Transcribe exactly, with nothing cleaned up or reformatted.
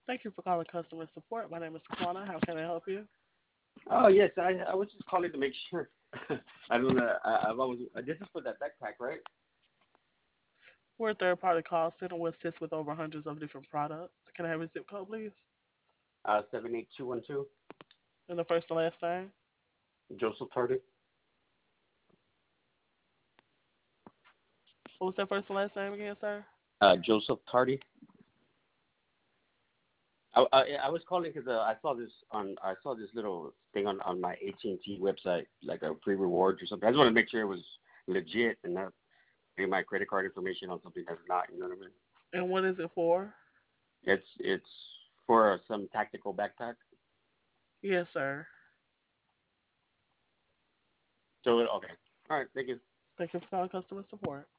Thank you for calling customer support. My name is Taquana. How can I help you? Oh yes, I I was just calling to make sure. I don't know. I, I've always uh, this is for that backpack, right? We're a third party call center. We assist with over hundreds of different products. Can I have a zip code, please? Uh, seven eight two one two. And the first and last name? Joseph Tardy. What was that first and last name again, sir? Uh, Joseph Tardy. I I, I was calling because uh, I saw this on I saw this little thing on on my A T and T website, like a free rewards or something. I just want to make sure it was legit and not pay my credit card information on something that's not. You know what I mean? And what is it for? It's it's for some tactical backpack. Yes, sir. So okay, all right, thank you. Thank you for calling customer support.